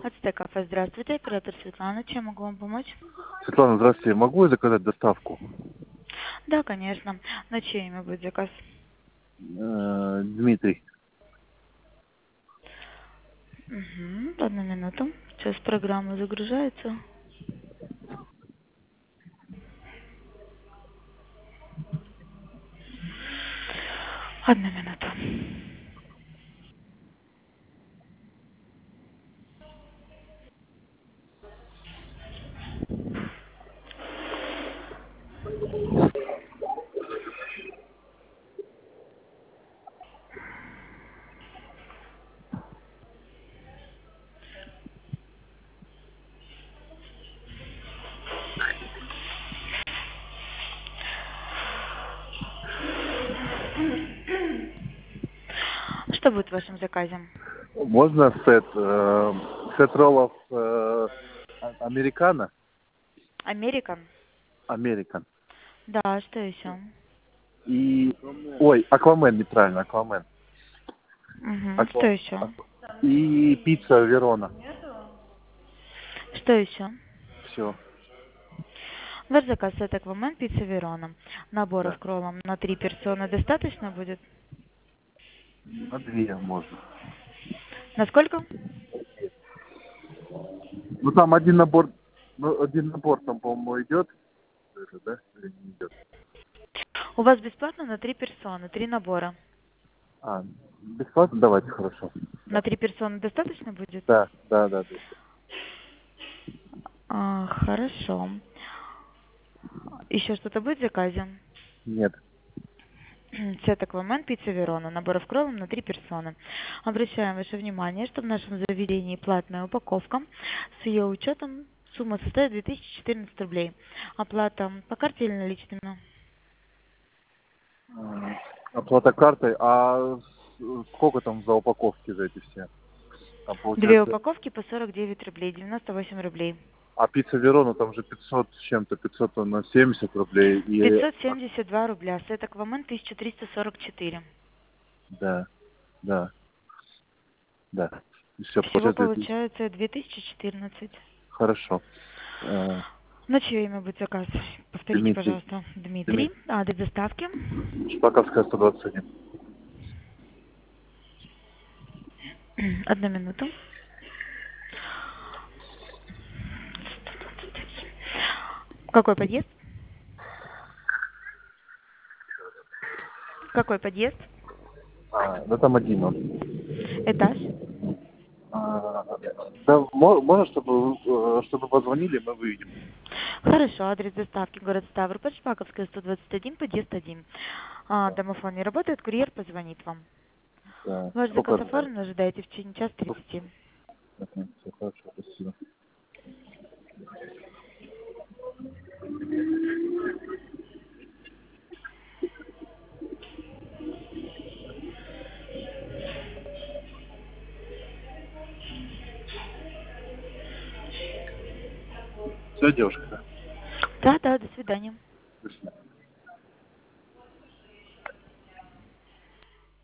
Ацтек кафе, здравствуйте, оператор Светлана, чем могу вам помочь? Светлана, здравствуйте. Могу я заказать доставку? Да, конечно. На чье имя будет заказ? Дмитрий. Угу, одну минуту. Сейчас программа загружается. Одну минуту. Что будет в вашем заказе? Можно сет роллов американо? Американ? Американ. Да, что еще? И... Ой, аквамен, неправильно, аквамен. Угу, что еще? И пицца Верона. Что еще? Все. Ваш заказ это аквамен, пицца Верона. Наборов Да. к роллам на 3 персоны достаточно будет? На 2 можно. На сколько? Ну там один набор там, по-моему, идет. Даже, да? Или не идет? У вас бесплатно на 3 персоны, 3 набора. Бесплатно давайте, хорошо. На Да. 3 персоны достаточно будет? Да. Хорошо. Еще что-то будет в заказе? Нет. Сет аквамен, пицца Верона, наборов кровом на 3 персоны. Обращаем ваше внимание, что в нашем заведении платная упаковка. С ее учетом сумма составит 2014 рублей. Оплата по карте или наличными? Оплата картой. Сколько там за упаковки за эти все? Там Две получается... упаковки по 49 рублей, 98 рублей. А пицца Верона там же 500 с чем-то, 500 на 70 рублей. 572 рубля. Сет аквамен 1344. Да, да, да. И все, Всего получается 2000. получается 2014. Хорошо. На чье имя будет заказ? Повторите, Дмитрий. пожалуйста. Дмитрий. Дмитрий. Адрес доставки? Шпаковская, 121. Одну минуту. Какой подъезд? Какой подъезд? Да там один он. Этаж? Да, можно, чтобы позвонили, мы выйдем. Хорошо, адрес доставки город Ставрополь, Шпаковская, 121, подъезд 1. Домофон не работает, курьер позвонит вам. Да. Ваш заказ Сколько оформлен, ожидаете в течение часа 30. Все хорошо, спасибо. Все, девушка, да? Да, до свидания. До свидания.